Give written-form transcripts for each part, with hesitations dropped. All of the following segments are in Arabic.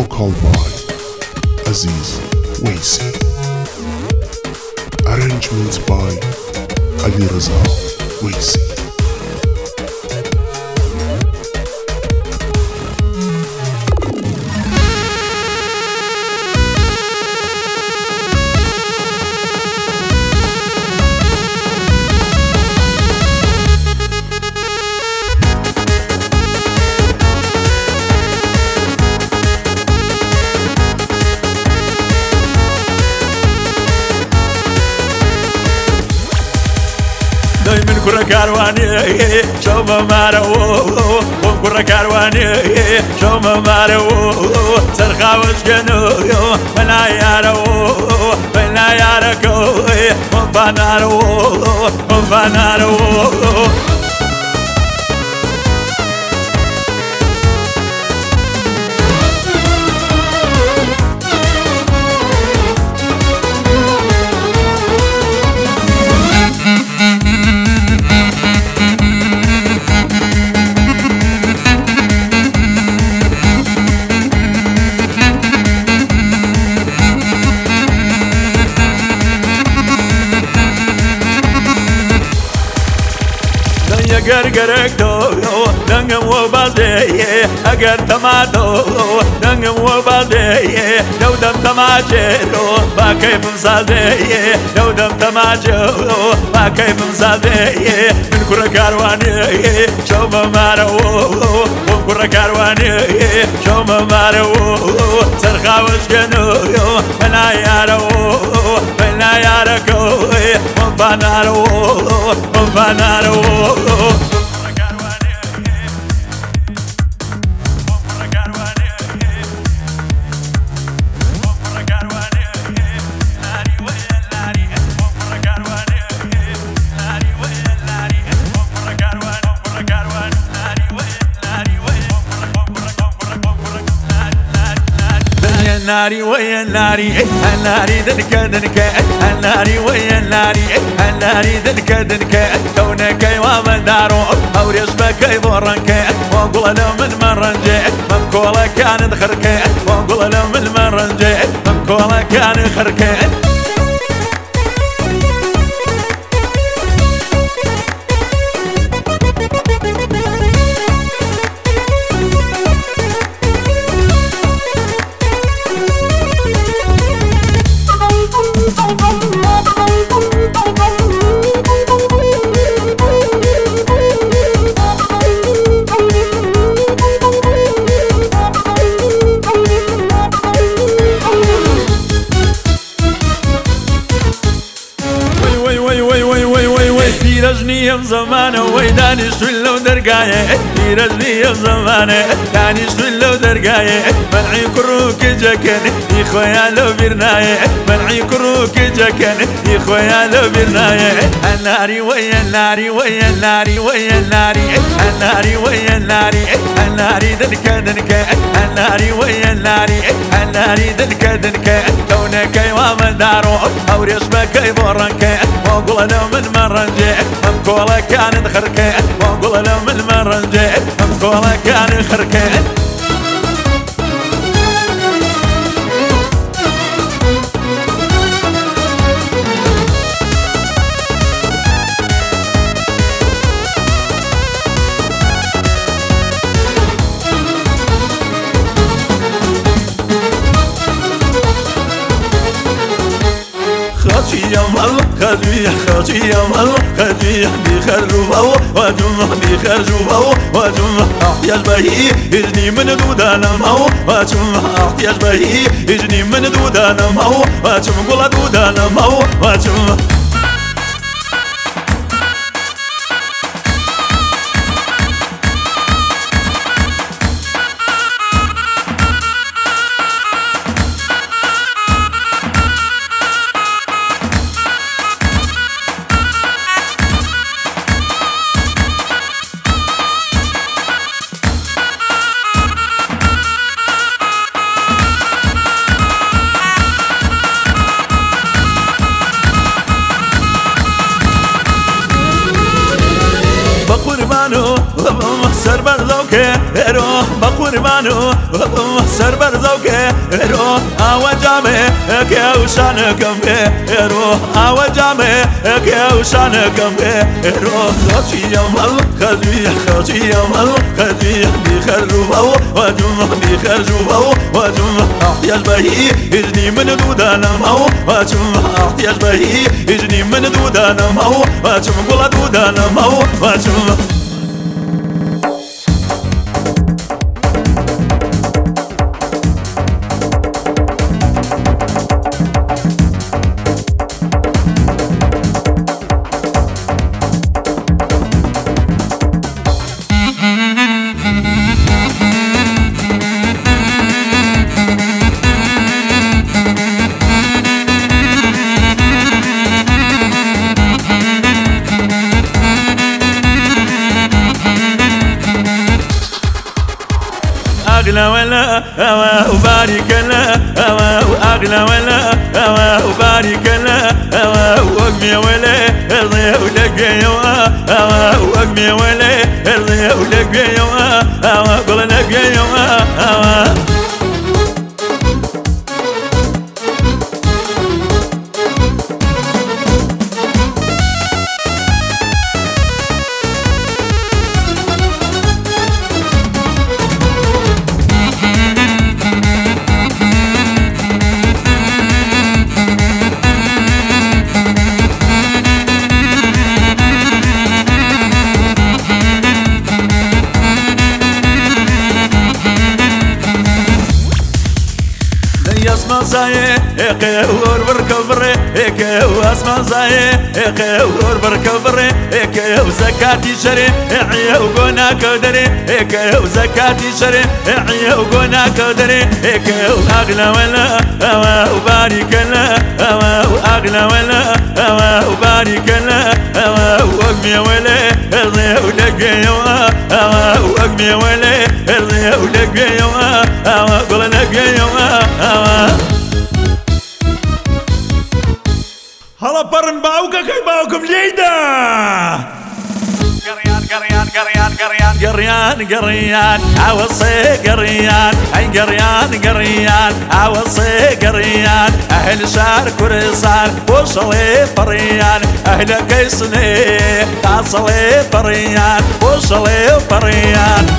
Vocal by Aziz Waisi. Arrangements by Ali Raza Waisi. من كرة كارواني شو ما مارو من كرة كارواني شو ما مارو سرخا وشكنو من عيارو من عياركو من فنارو من فنارو قرقرك تو دنقم وبازي اقر تماتو دنقم وبازي لو دم تماجرو ما كيف مصادي لو دم تماجرو ما كيف مصادي من كرة كارواني شو ما مارو من كرة كارواني شو ما مارو سرخا وشكنو من عيارو من عياركو من فنارو من فنارو الناري ويا الناري الناري دنكا دنكا الناري ويا الناري الناري دنكا دنكا كونك ومن دارو او رسمك بورنك وقول له من مرنجي ممكوله كان خركه وقول له من مرنجي ممكوله كان خركه رجني زمانه ويداني سلو درقايه رجني زمانه داني سلو درقايه منعي كروك جكن يخويا لو برنايه منعي كروك جكن يخويا لو برنايه الناري ويا الناري ويا الناري ويا الناري الناري ويا الناري الناري دنكا دنكا الناري ويا الناري الناري دنكا دنكا كونك ومن دارو او رسمك بورنك وقول له من مرنجي ممكوله كان خركه وقول له من مرنجي ممكوله كان خركه خاطي مال خاطي مال خاطي بيخرجوا وجمع بيخرجوا وجمع احتياج بهي يجني من دودانا ماو وجمع احتياج بهي يجني من دودانا ماو وجمع قول دودانا ماو وجمع سربر زوكي رو بقربانو سربر زوكي رو آوجامي كيوشانكم رو آوجامي كيوشانكم رو خشي يوم خشي يوم خشي بيخرجوا وجمع بيخرجوا وجمع احتياج بهي يجني من دودانا مو وجمع احتياج بهي يجني من دودانا مو وجمع قول دودانا مو وجمع أغلى ولا هوا وبارك لا هوا وأغلى ولا هوا وبارك لا هوا وأقمي ولا ارضي ولقي هوا وأقمي ولا ارضي ولقي هوا قول لقي هوا اسمان زايه قهور بركبره اسمان زايه قهور بركبره وزكاتي شري عيا وقنا كدري وزكاتي شري عيا وقنا كدري واغلى ولا هوا وبارك لا هوا واغلى ولا هوا وبارك لا هوا واقمي ولا ارضي ولقي هوا واقمي ولا ارضي ولقي هوا قول لقي هوا هلا برن باوكا كي باوكم ليدا قريان عوصي قريان اي قريان عوصي قريان اهل شار كرسان وصلي فريان اهل قيسني تعصلي فريان وصلي فريان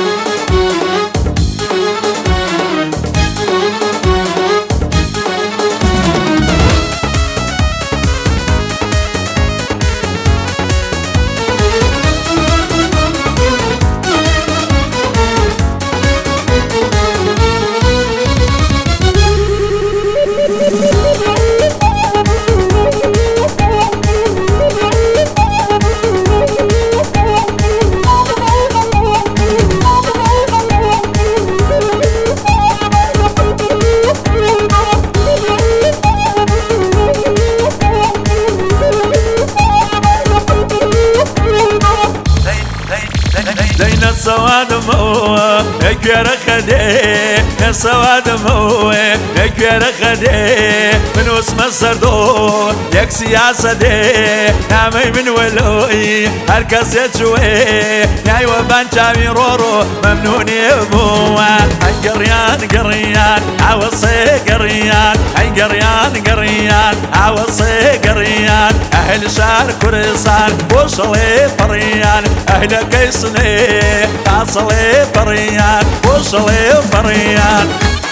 لينا السواد مو كير خدي السواد مو كير خدي من اسم السردور يك سياسة دي نامي من ولوي هالكاس يتشوي ياي وبان شامي رورو ممنون يبوا اي قريان عوصي قريان اي قريان عوصي قريان اهل شار كرسان وصلي فريان اهل قيسني تعصلي فريان وصلي فريان